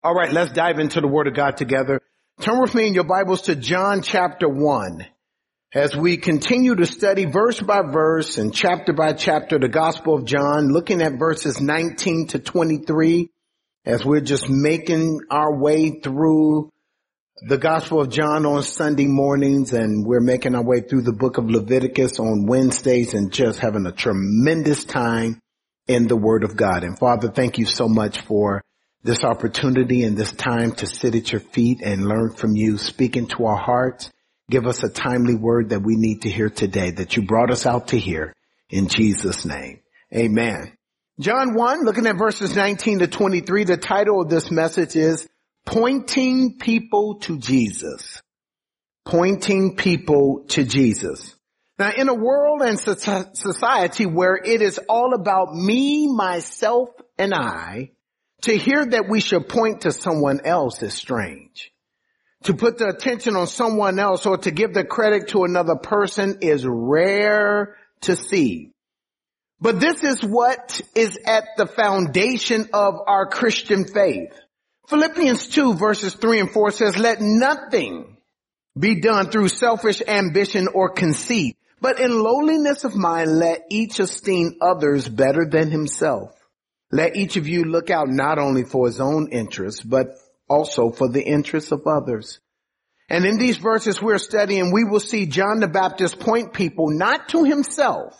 All right, let's dive into the Word of God together. Turn with me in your Bibles to John chapter 1. As we continue to study verse by verse and chapter by chapter the Gospel of John, looking at verses 19 to 23, as we're just making our way through the Gospel of John on Sunday mornings, and we're making our way through the book of Leviticus on Wednesdays, and just having a tremendous time in the Word of God. And Father, thank you so much for this opportunity and this time to sit at your feet and learn from you. Speak into our hearts. Give us a timely word that we need to hear today, that you brought us out to hear. In Jesus' name, amen. John 1, looking at verses 19 to 23, the title of this message is Pointing People to Jesus. Pointing people to Jesus. Now, in a world and society where it is all about me, myself, and I, to hear that we should point to someone else is strange. To put the attention on someone else or to give the credit to another person is rare to see. But this is what is at the foundation of our Christian faith. Philippians 2 verses 3 and 4 says, "Let nothing be done through selfish ambition or conceit, but in lowliness of mind let each esteem others better than himself. Let each of you look out not only for his own interests, but also for the interests of others." And in these verses we're studying, we will see John the Baptist point people not to himself,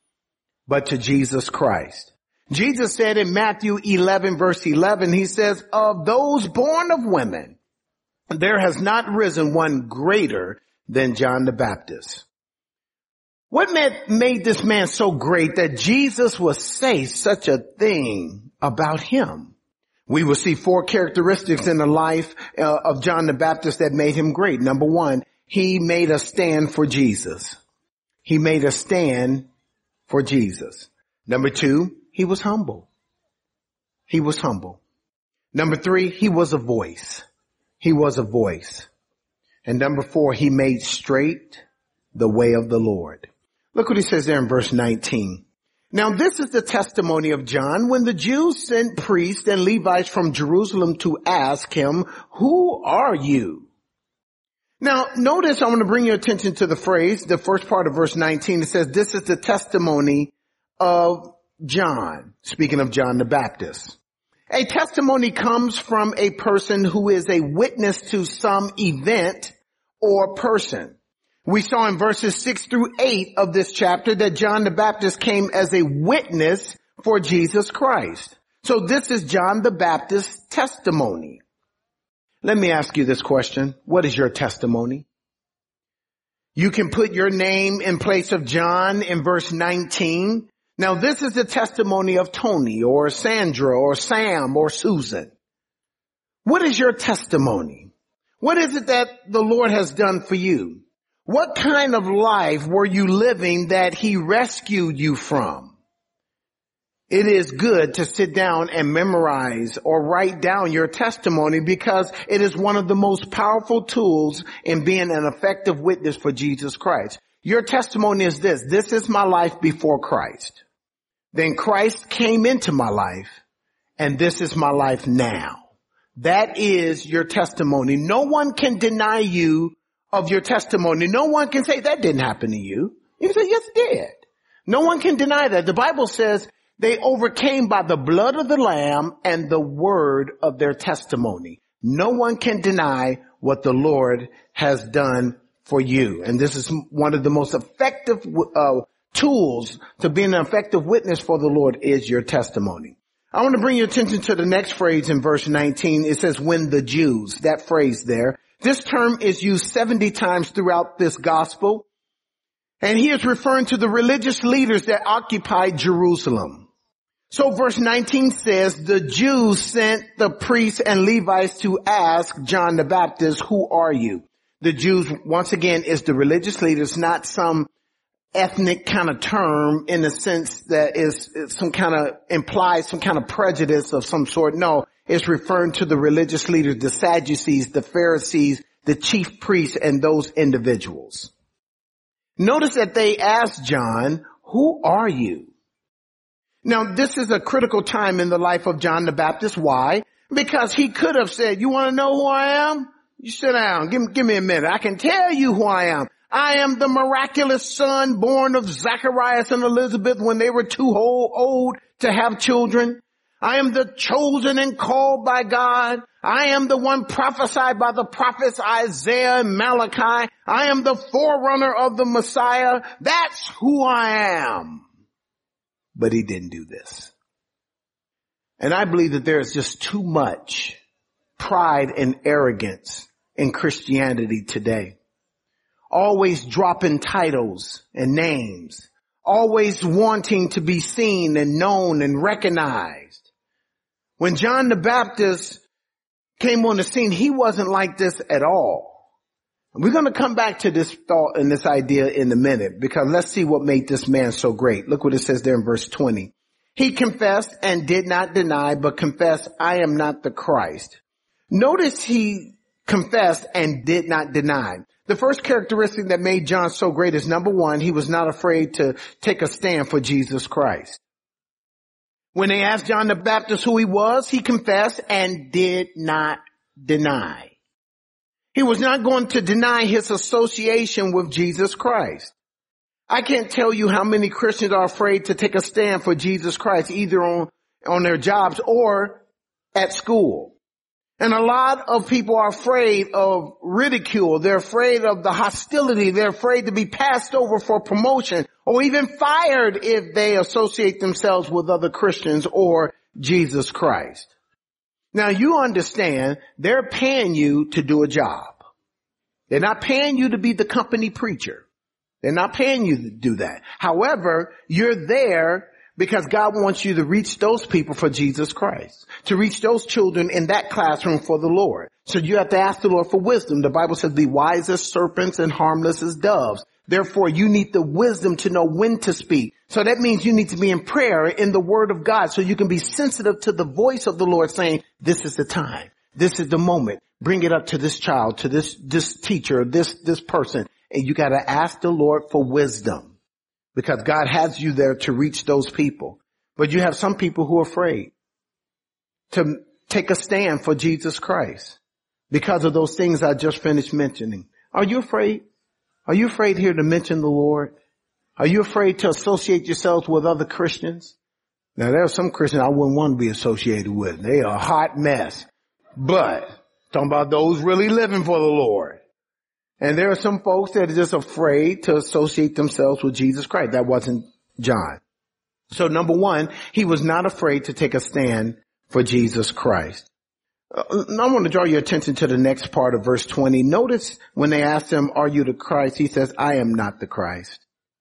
but to Jesus Christ. Jesus said in Matthew 11 verse 11, he says, "Of those born of women, there has not risen one greater than John the Baptist." What made this man so great that Jesus would say such a thing about him? We will see four characteristics in the life of John the Baptist that made him great. Number one, he made a stand for Jesus. He made a stand for Jesus. Number two, he was humble. He was humble. Number three, he was a voice. He was a voice. And number four, he made straight the way of the Lord. Look what he says there in verse 19. "Now this is the testimony of John when the Jews sent priests and Levites from Jerusalem to ask him, 'Who are you?'" Now notice, I want to bring your attention to the phrase, the first part of verse 19. It says, "This is the testimony of John," speaking of John the Baptist. A testimony comes from a person who is a witness to some event or person. We saw in verses 6 through 8 of this chapter that John the Baptist came as a witness for Jesus Christ. So this is John the Baptist's testimony. Let me ask you this question. What is your testimony? You can put your name in place of John in verse 19. Now this is the testimony of Tony or Sandra or Sam or Susan. What is your testimony? What is it that the Lord has done for you? What kind of life were you living that he rescued you from? It is good to sit down and memorize or write down your testimony because it is one of the most powerful tools in being an effective witness for Jesus Christ. Your testimony is this: this is my life before Christ. Then Christ came into my life, and this is my life now. That is your testimony. No one can deny you of your testimony. No one can say that didn't happen to you. You can say, yes, it did. No one can deny that. The Bible says they overcame by the blood of the Lamb and the word of their testimony. No one can deny what the Lord has done for you. And this is one of the most effective tools to be an effective witness for the Lord is your testimony. I want to bring your attention to the next phrase in verse 19. It says, "when the Jews," that phrase there. This term is used 70 times throughout this gospel. And he is referring to the religious leaders that occupied Jerusalem. So verse 19 says, the Jews sent the priests and Levites to ask John the Baptist, "Who are you?" The Jews, once again, is the religious leaders, not some ethnic kind of term in the sense that is some kind of implies some kind of prejudice of some sort. No, it's referring to the religious leaders, the Sadducees, the Pharisees, the chief priests, and those individuals. Notice that they asked John, "Who are you?" Now, this is a critical time in the life of John the Baptist. Why? Because he could have said, you want to know who I am? You sit down. Give me a minute. I can tell you who I am. I am the miraculous son born of Zacharias and Elizabeth when they were too old to have children. I am the chosen and called by God. I am the one prophesied by the prophets Isaiah and Malachi. I am the forerunner of the Messiah. That's who I am. But he didn't do this. And I believe that there is just too much pride and arrogance in Christianity today. Always dropping titles and names. Always wanting to be seen and known and recognized. When John the Baptist came on the scene, he wasn't like this at all. And we're going to come back to this thought and this idea in a minute, because let's see what made this man so great. Look what it says there in verse 20. He confessed and did not deny, but confessed, I am not the Christ. Notice he confessed and did not deny. The first characteristic that made John so great is, number one, he was not afraid to take a stand for Jesus Christ. When they asked John the Baptist who he was, he confessed and did not deny. He was not going to deny his association with Jesus Christ. I can't tell you how many Christians are afraid to take a stand for Jesus Christ, either on their jobs or at school. And a lot of people are afraid of ridicule. They're afraid of the hostility. They're afraid to be passed over for promotion or even fired if they associate themselves with other Christians or Jesus Christ. Now you understand they're paying you to do a job. They're not paying you to be the company preacher. They're not paying you to do that. However, you're there because God wants you to reach those people for Jesus Christ, to reach those children in that classroom for the Lord. So you have to ask the Lord for wisdom. The Bible says, be wise as serpents and harmless as doves. Therefore, you need the wisdom to know when to speak. So that means you need to be in prayer in the word of God so you can be sensitive to the voice of the Lord saying, this is the time. This is the moment. Bring it up to this child, to this teacher, this person. And you got to ask the Lord for wisdom. Because God has you there to reach those people. But you have some people who are afraid to take a stand for Jesus Christ because of those things I just finished mentioning. Are you afraid? Are you afraid here to mention the Lord? Are you afraid to associate yourselves with other Christians? Now there are some Christians I wouldn't want to be associated with. They are a hot mess. But talking about those really living for the Lord. And there are some folks that are just afraid to associate themselves with Jesus Christ. That wasn't John. So number one, he was not afraid to take a stand for Jesus Christ. I want to draw your attention to the next part of verse 20. Notice when they asked him, are you the Christ? He says, I am not the Christ.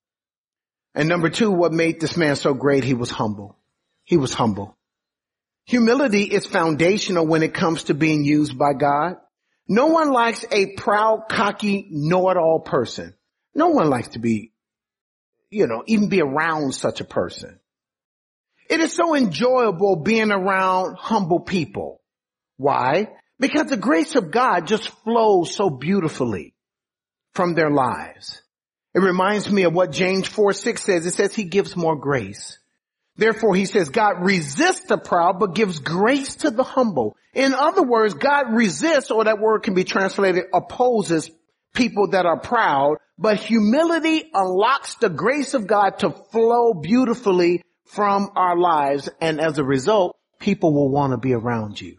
And number two, what made this man so great? He was humble. He was humble. Humility is foundational when it comes to being used by God. No one likes a proud, cocky, know-it-all person. No one likes to be, even be around such a person. It is so enjoyable being around humble people. Why? Because the grace of God just flows so beautifully from their lives. It reminds me of what James 4:6 says. It says he gives more grace. Therefore, he says, God resists the proud, but gives grace to the humble. In other words, God resists, or that word can be translated, opposes people that are proud, but humility unlocks the grace of God to flow beautifully from our lives. And as a result, people will want to be around you.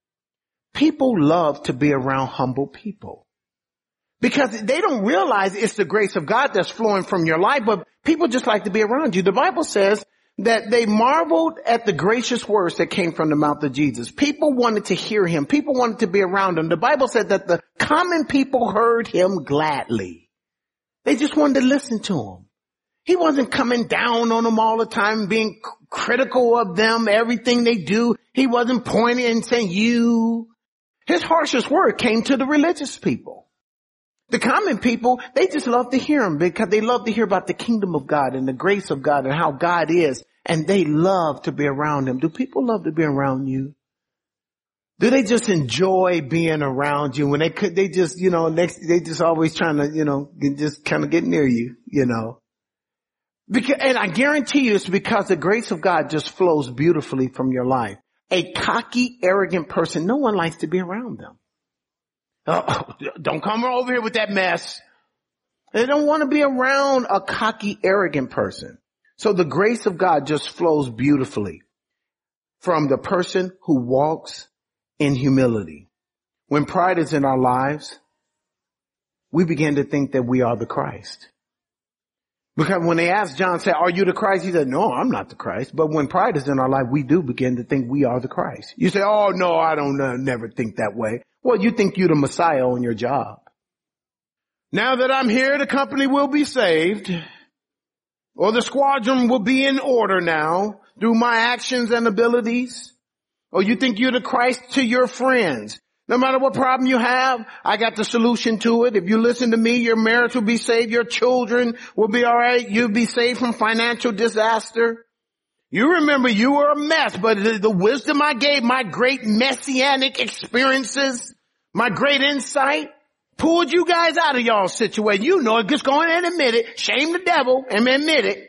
People love to be around humble people because they don't realize it's the grace of God that's flowing from your life, but people just like to be around you. The Bible says that they marveled at the gracious words that came from the mouth of Jesus. People wanted to hear him. People wanted to be around him. The Bible said that the common people heard him gladly. They just wanted to listen to him. He wasn't coming down on them all the time, being critical of them, everything they do. He wasn't pointing and saying, you. His harshest word came to the religious people. The common people, they just love to hear him because they love to hear about the kingdom of God and the grace of God and how God is. And they love to be around him. Do people love to be around you? Do they just enjoy being around you when they just, they just always trying to, just kind of get near you, Because, and I guarantee you it's because the grace of God just flows beautifully from your life. A cocky, arrogant person, no one likes to be around them. Oh, don't come over here with that mess. They don't want to be around a cocky, arrogant person. So the grace of God just flows beautifully from the person who walks in humility. When pride is in our lives, we begin to think that we are the Christ. Because when they asked John, said, are you the Christ? He said, no, I'm not the Christ. But when pride is in our life, we do begin to think we are the Christ. You say, oh, no, I don't never think that way. Well, you think you're the Messiah on your job. Now that I'm here, the company will be saved, or the squadron will be in order now through my actions and abilities. Or you think you're the Christ to your friends. No matter what problem you have, I got the solution to it. If you listen to me, your marriage will be saved. Your children will be all right. You'll be saved from financial disaster. You remember you were a mess, but the wisdom I gave, my great messianic experiences, my great insight, pulled you guys out of y'all's situation. You know it. Just go in and admit it. Shame the devil and admit it.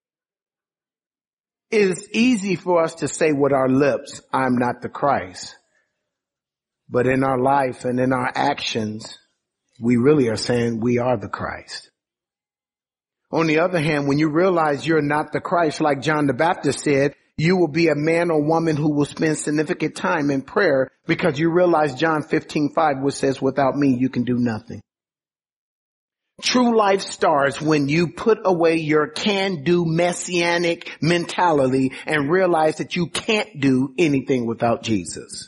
It is easy for us to say with our lips, I'm not the Christ. But in our life and in our actions, we really are saying we are the Christ. On the other hand, when you realize you're not the Christ, like John the Baptist said, you will be a man or woman who will spend significant time in prayer because you realize John 15:5, which says, without me, you can do nothing. True life starts when you put away your can-do messianic mentality and realize that you can't do anything without Jesus.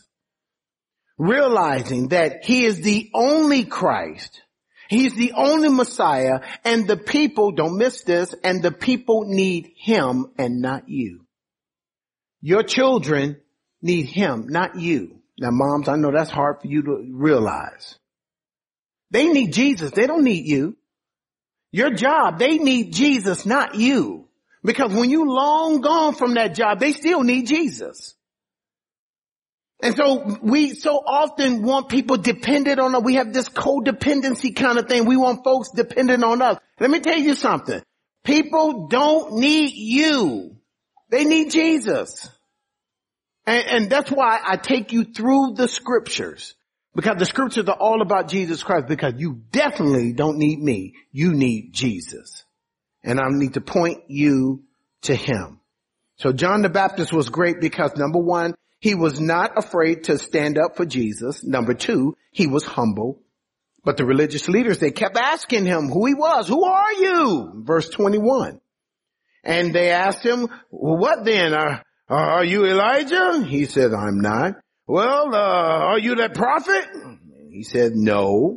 Realizing that he is the only Christ, he's the only Messiah, and the people, don't miss this, and the people need him and not you. Your children need him, not you. Now moms, I know that's hard for you to realize. They need Jesus, they don't need you. Your job, they need Jesus, not you. Because when you long gone from that job, they still need Jesus. And so we so often want people dependent on us. We have this codependency kind of thing. We want folks dependent on us. Let me tell you something. People don't need you. They need Jesus. And that's why I take you through the scriptures. Because the scriptures are all about Jesus Christ. Because you definitely don't need me. You need Jesus. And I need to point you to him. So John the Baptist was great because number one, he was not afraid to stand up for Jesus. Number two, he was humble. But the religious leaders, they kept asking him who he was. Who are you? Verse 21. And they asked him, well, what then? Are you Elijah? He said, I'm not. Well, are you that prophet? He said, no.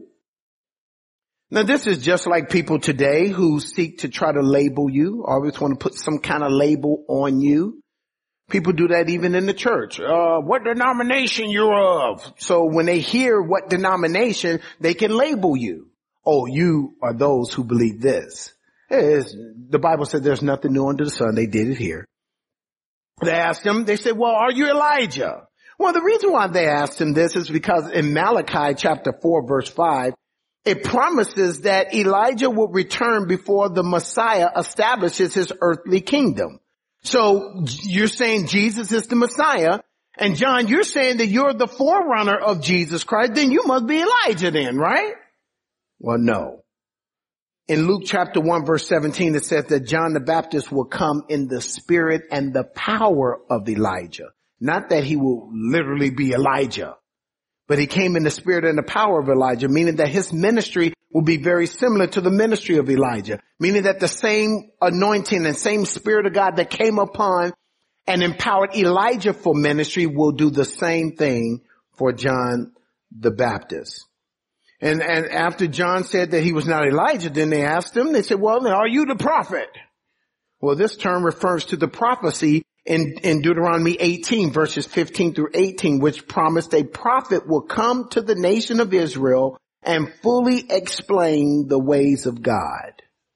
Now this is just like people today who seek to try to label you, always want to put some kind of label on you. People do that even in the church. What denomination you're of? So when they hear what denomination, they can label you. Oh, you are those who believe this. The Bible said there's nothing new under the sun. They did it here. They asked him, they said, well, are you Elijah? Well, the reason why they asked him this is because in Malachi chapter 4 verse 5, it promises that Elijah will return before the Messiah establishes his earthly kingdom. So you're saying Jesus is the Messiah, and John, you're saying that you're the forerunner of Jesus Christ, then you must be Elijah then, right? Well, no. In Luke chapter 1 verse 17, it says that John the Baptist will come in the spirit and the power of Elijah. Not that he will literally be Elijah, but he came in the spirit and the power of Elijah, meaning that his ministry will be very similar to the ministry of Elijah, meaning that the same anointing and same spirit of God that came upon and empowered Elijah for ministry will do the same thing for John the Baptist. And after John said that he was not Elijah, then they asked him, they said, well, are you the prophet? Well, this term refers to the prophecy in Deuteronomy 18 verses 15 through 18, which promised a prophet will come to the nation of Israel and fully explain the ways of God.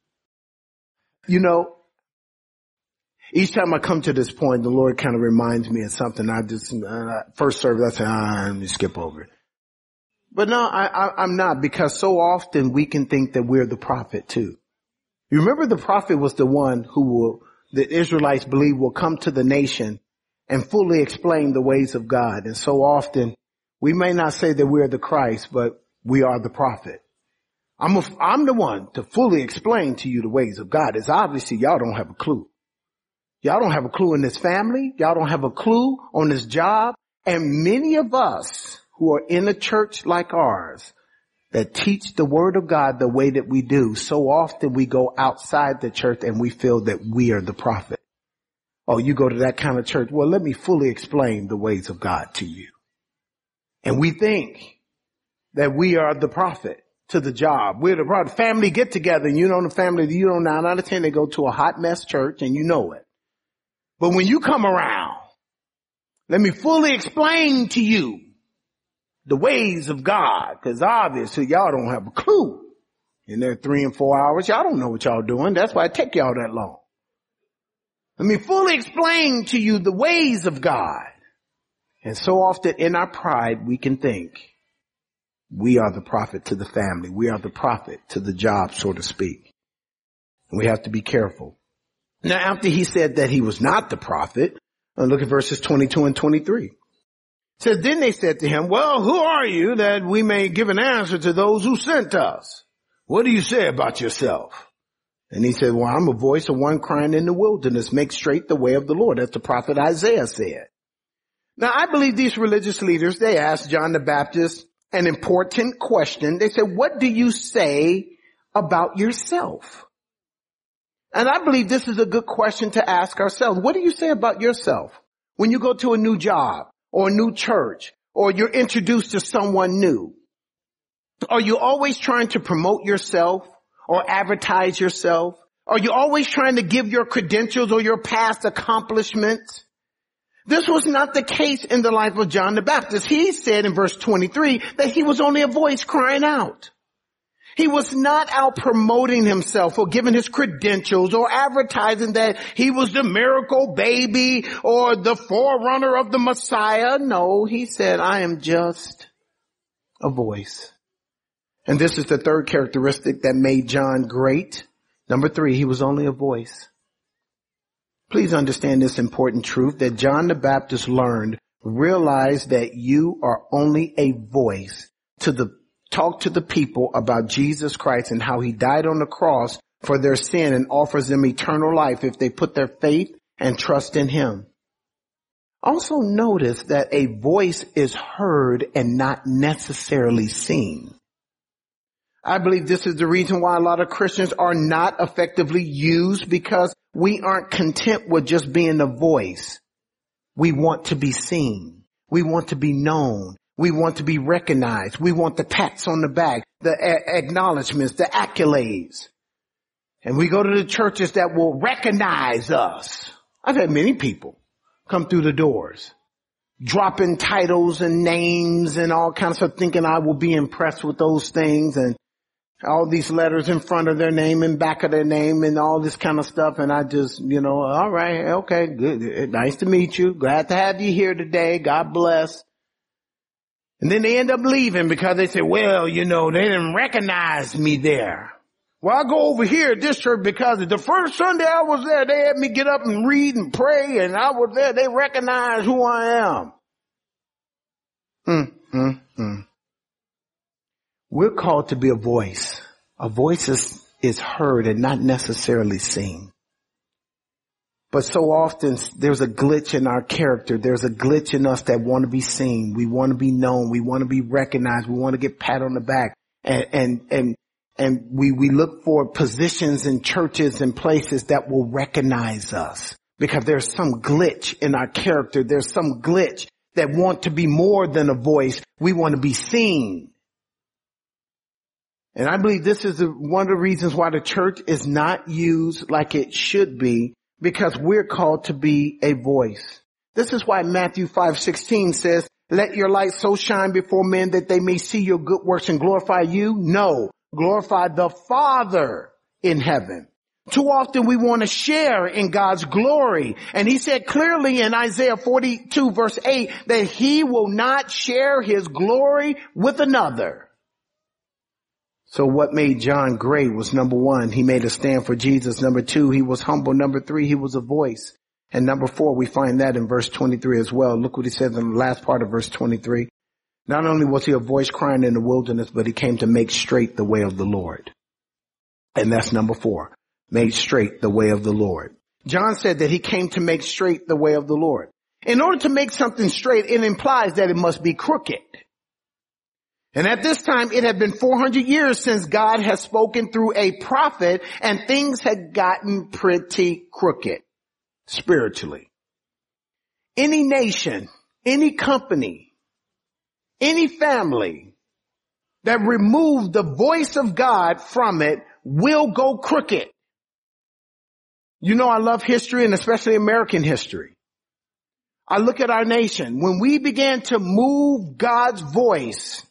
You know, each time I come to this point, the Lord kind of reminds me of something. First service, I say, let me skip over it. But no, I'm not, because so often we can think that we're the prophet too. You remember the prophet was the one who the Israelites believe will come to the nation and fully explain the ways of God. And so often we may not say that we're the Christ, but we are the prophet. I'm the one to fully explain to you the ways of God. It's obviously y'all don't have a clue. Y'all don't have a clue in this family. Y'all don't have a clue on this job. And many of us who are in a church like ours that teach the word of God the way that we do, so often we go outside the church and we feel that we are the prophet. Oh, you go to that kind of church. Well, let me fully explain the ways of God to you. And we think that we are the prophet to the job. We're the prophet. Family get together, and you know the family, 9 out of 10, they go to a hot mess church, and you know it. But when you come around, let me fully explain to you the ways of God, because obviously y'all don't have a clue. In there 3 and 4 hours, y'all don't know what y'all doing. That's why it take y'all that long. Let me fully explain to you the ways of God. And so often in our pride, we can think we are the prophet to the family. We are the prophet to the job, so to speak. And we have to be careful. Now, after he said that he was not the prophet, look at verses 22 and 23. It says, then they said to him, well, who are you that we may give an answer to those who sent us? What do you say about yourself? And he said, well, I'm a voice of one crying in the wilderness, make straight the way of the Lord. That's the prophet Isaiah said. Now, I believe these religious leaders, they asked John the Baptist an important question. They said, what do you say about yourself? And I believe this is a good question to ask ourselves. What do you say about yourself when you go to a new job or a new church or you're introduced to someone new? Are you always trying to promote yourself or advertise yourself? Are you always trying to give your credentials or your past accomplishments? This was not the case in the life of John the Baptist. He said in verse 23 that he was only a voice crying out. He was not out promoting himself or giving his credentials or advertising that he was the miracle baby or the forerunner of the Messiah. No, he said, I am just a voice. And this is the third characteristic that made John great. Number 3, he was only a voice. Please understand this important truth that John the Baptist learned. Realize that you are only a voice to talk to the people about Jesus Christ and how he died on the cross for their sin and offers them eternal life if they put their faith and trust in him. Also notice that a voice is heard and not necessarily seen. I believe this is the reason why a lot of Christians are not effectively used, because we aren't content with just being a voice. We want to be seen. We want to be known. We want to be recognized. We want the pats on the back, the acknowledgments, the accolades. And we go to the churches that will recognize us. I've had many people come through the doors, dropping titles and names and all kinds of stuff, thinking I will be impressed with those things, and all these letters in front of their name and back of their name and all this kind of stuff. And I just, all right, okay, good. Nice to meet you. Glad to have you here today. God bless. And then they end up leaving because they say, well, they didn't recognize me there. Well, I go over here at this church because the first Sunday I was there, they had me get up and read and pray, and I was there. They recognized who I am. We're called to be a voice. A voice is heard and not necessarily seen. But so often there's a glitch in our character. There's a glitch in us that want to be seen. We want to be known. We want to be recognized. We want to get pat on the back. And we look for positions in churches and places that will recognize us, because there's some glitch in our character. There's some glitch that want to be more than a voice. We want to be seen. And I believe this is one of the reasons why the church is not used like it should be, because we're called to be a voice. This is why Matthew 5:16 says, let your light so shine before men that they may see your good works and glorify you. No, glorify the Father in heaven. Too often we want to share in God's glory. And he said clearly in Isaiah 42 verse 8 that he will not share his glory with another. So what made John great was, number 1, he made a stand for Jesus. Number 2, he was humble. Number 3, he was a voice. And number 4, we find that in verse 23 as well. Look what he says in the last part of verse 23. Not only was he a voice crying in the wilderness, but he came to make straight the way of the Lord. And that's number 4, made straight the way of the Lord. John said that he came to make straight the way of the Lord. In order to make something straight, it implies that it must be crooked. And at this time, it had been 400 years since God had spoken through a prophet, and things had gotten pretty crooked spiritually. Any nation, any company, any family that removed the voice of God from it will go crooked. You know, I love history, and especially American history. I look at our nation. When we began to move God's voice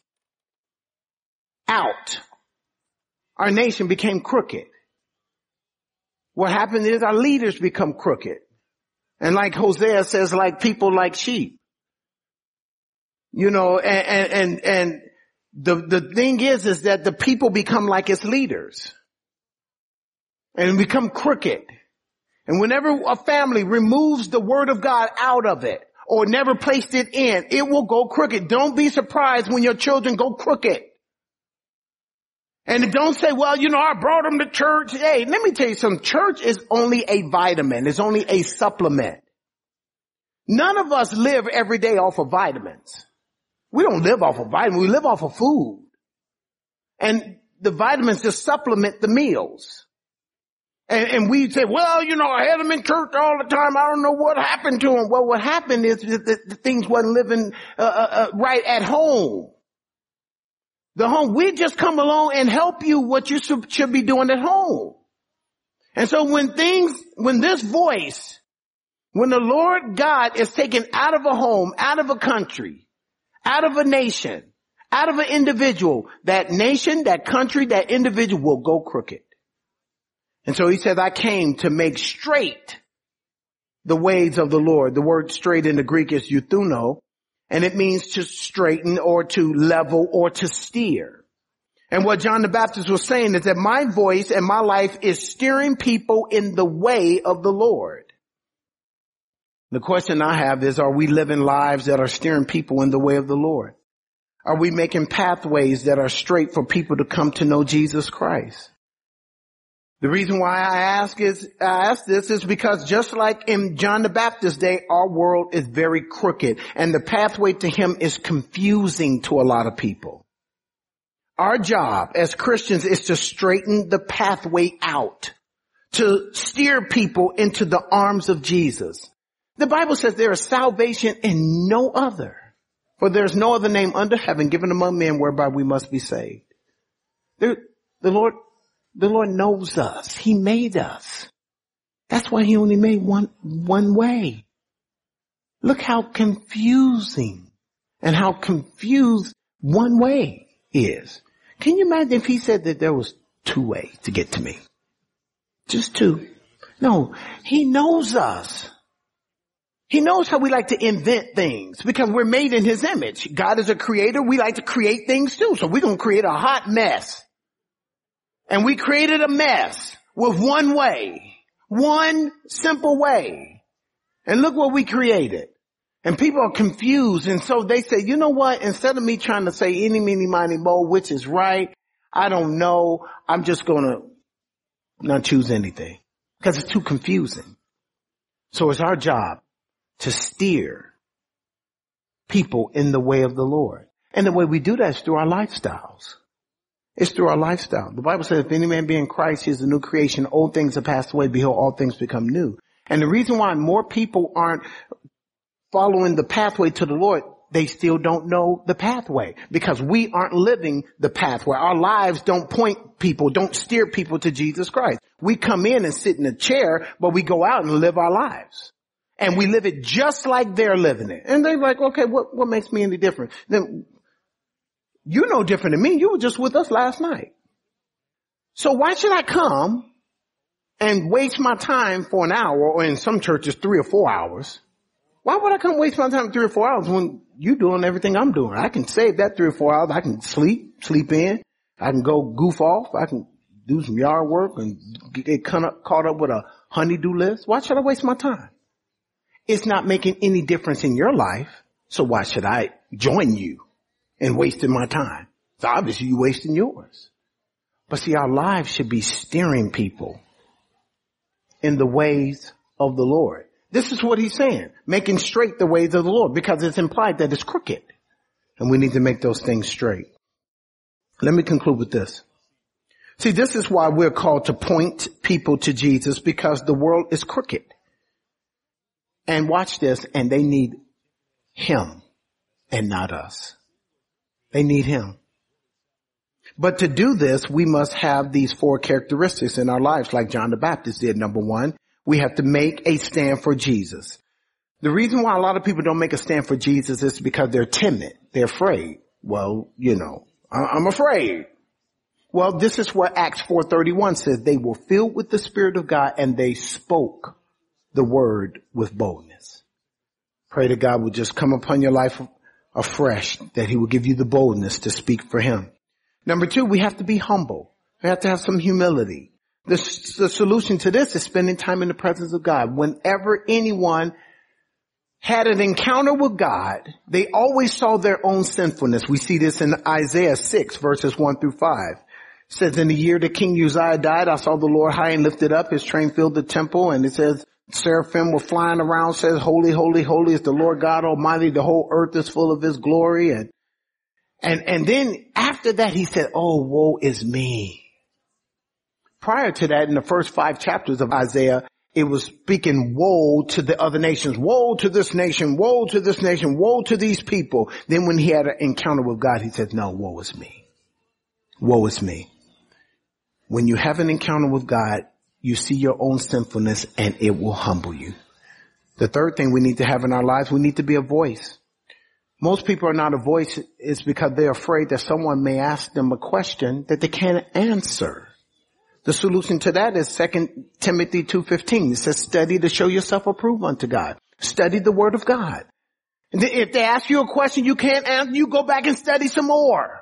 out, our nation became crooked. What happened is our leaders become crooked. And like Hosea says, like people like sheep. You know, and the thing is that the people become like its leaders and become crooked. And whenever a family removes the word of God out of it or never placed it in, it will go crooked. Don't be surprised when your children go crooked. And don't say, well, you know, I brought them to church. Hey, let me tell you something. Church is only a vitamin. It's only a supplement. None of us live every day off of vitamins. We don't live off of vitamins. We live off of food. And the vitamins just supplement the meals. And we say, well, you know, I had them in church all the time. I don't know what happened to them. Well, what happened is that the things wasn't living right at home. The home, we just come along and help you what you should be doing at home. And so when this voice, when the Lord God is taken out of a home, out of a country, out of a nation, out of an individual, that nation, that country, that individual will go crooked. And so he said, I came to make straight the ways of the Lord. The word straight in the Greek is euthuno, and it means to straighten or to level or to steer. And what John the Baptist was saying is that my voice and my life is steering people in the way of the Lord. The question I have is, are we living lives that are steering people in the way of the Lord? Are we making pathways that are straight for people to come to know Jesus Christ? The reason why I ask this is because just like in John the Baptist's day, our world is very crooked and the pathway to him is confusing to a lot of people. Our job as Christians is to straighten the pathway out, to steer people into the arms of Jesus. The Bible says there is salvation in no other, for there is no other name under heaven given among men whereby we must be saved. The Lord knows us. He made us. That's why he only made one way. Look how confusing and how confused one way is. Can you imagine if he said that there was 2 ways to get to me? Just 2. No, he knows us. He knows how we like to invent things because we're made in his image. God is a creator. We like to create things too. So we're going to create a hot mess. And we created a mess with one way, one simple way. And look what we created. And people are confused. And so they say, you know what? Instead of me trying to say any, meeny, miny, mo, which is right, I don't know. I'm just going to not choose anything because it's too confusing. So it's our job to steer people in the way of the Lord. And the way we do that is through our lifestyles. It's through our lifestyle. The Bible says, if any man be in Christ, he is a new creation. Old things have passed away. Behold, all things become new. And the reason why more people aren't following the pathway to the Lord, they still don't know the pathway because we aren't living the pathway. Our lives don't point people, don't steer people to Jesus Christ. We come in and sit in a chair, but we go out and live our lives. And we live it just like they're living it. And they're like, okay, what makes me any different? Then you're no different than me. You were just with us last night. So why should I come and waste my time for an hour, or in some churches 3 or 4 hours? Why would I come waste my time 3 or 4 hours when you're doing everything I'm doing? I can save that 3 or 4 hours. I can sleep in. I can go goof off. I can do some yard work and get caught up with a honey-do list. Why should I waste my time? it's not making any difference in your life. So why should I join you in wasting my time? So obviously you're wasting yours. But see, our lives should be steering people in the ways of the Lord. This is what he's saying, making straight the ways of the Lord, because it's implied that it's crooked. And we need to make those things straight. Let me conclude with this. See, this is why we're called to point people to Jesus, because the world is crooked. And watch this, and they need him and not us. They need him. But to do this, we must have these 4 characteristics in our lives, like John the Baptist did. Number 1, we have to make a stand for Jesus. The reason why a lot of people don't make a stand for Jesus is because they're timid. They're afraid. Well, I'm afraid. Well, this is what Acts 4:31 says. They were filled with the Spirit of God and they spoke the word with boldness. Pray that God will just come upon your life afresh, that he will give you the boldness to speak for him. Number 2, we have to be humble. We have to have some humility. The solution to this is spending time in the presence of God. Whenever anyone had an encounter with God, they always saw their own sinfulness. We see this in Isaiah 6 verses 1-5. It says, in the year that King Uzziah died, I saw the Lord high and lifted up. His train filled the temple. And it says, seraphim were flying around, says, holy, holy, holy is the Lord God Almighty. The whole earth is full of his glory. And then after that, he said, oh, woe is me. Prior to that, in the first 5 chapters of Isaiah, it was speaking woe to the other nations. Woe to this nation, woe to this nation, woe to these people. Then when he had an encounter with God, he said, no, woe is me. Woe is me. When you have an encounter with God, you see your own sinfulness and it will humble you. The third thing we need to have in our lives, we need to be a voice. Most people are not a voice is because they're afraid that someone may ask them a question that they can't answer. The solution to that is 2 Timothy 2:15. It says, study to show yourself approved unto God. Study the word of God. And if they ask you a question you can't answer, you go back and study some more.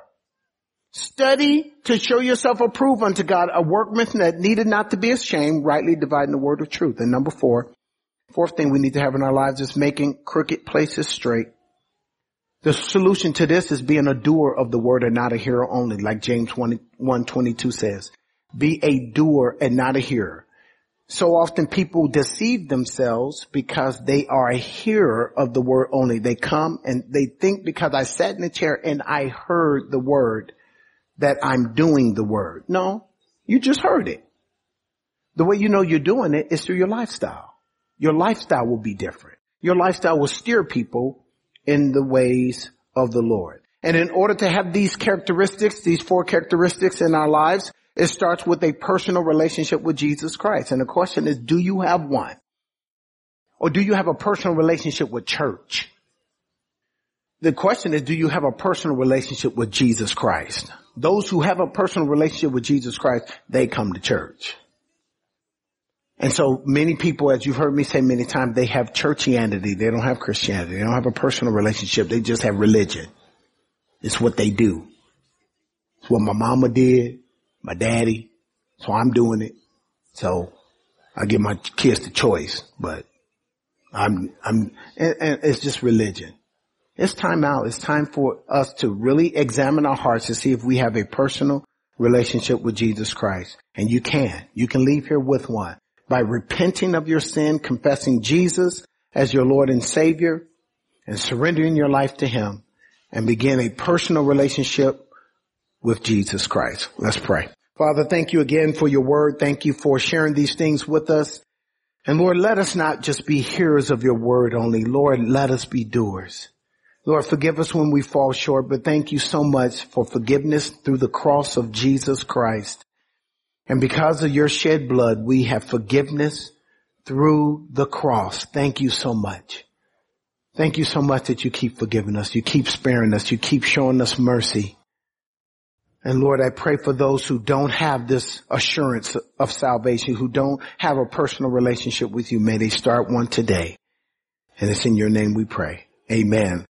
Study to show yourself approved unto God, a workman that needed not to be ashamed, rightly dividing the word of truth. And number 4, fourth thing we need to have in our lives is making crooked places straight. The solution to this is being a doer of the word and not a hearer only, like James 1:22 says. Be a doer and not a hearer. So often people deceive themselves because they are a hearer of the word only. They come and they think because I sat in the chair and I heard the word that I'm doing the word. No, you just heard it. The way you know you're doing it is through your lifestyle. Your lifestyle will be different. Your lifestyle will steer people in the ways of the Lord. And in order to have these characteristics, these 4 characteristics in our lives, it starts with a personal relationship with Jesus Christ. And the question is, do you have one? Or do you have a personal relationship with church? The question is, do you have a personal relationship with Jesus Christ? Those who have a personal relationship with Jesus Christ, they come to church. And so many people, as you've heard me say many times, they have churchianity. They don't have Christianity. They don't have a personal relationship. They just have religion. It's what they do. It's what my mama did, my daddy. So I'm doing it. So I give my kids the choice, but and it's just religion. It's time out. It's time for us to really examine our hearts to see if we have a personal relationship with Jesus Christ. And you can leave here with one by repenting of your sin, confessing Jesus as your Lord and Savior, and surrendering your life to him and begin a personal relationship with Jesus Christ. Let's pray. Father, thank you again for your word. Thank you for sharing these things with us. And Lord, let us not just be hearers of your word only. Lord, let us be doers. Lord, forgive us when we fall short, but thank you so much for forgiveness through the cross of Jesus Christ. And because of your shed blood, we have forgiveness through the cross. Thank you so much. Thank you so much that you keep forgiving us. You keep sparing us. You keep showing us mercy. And Lord, I pray for those who don't have this assurance of salvation, who don't have a personal relationship with you. May they start one today. And it's in your name we pray. Amen.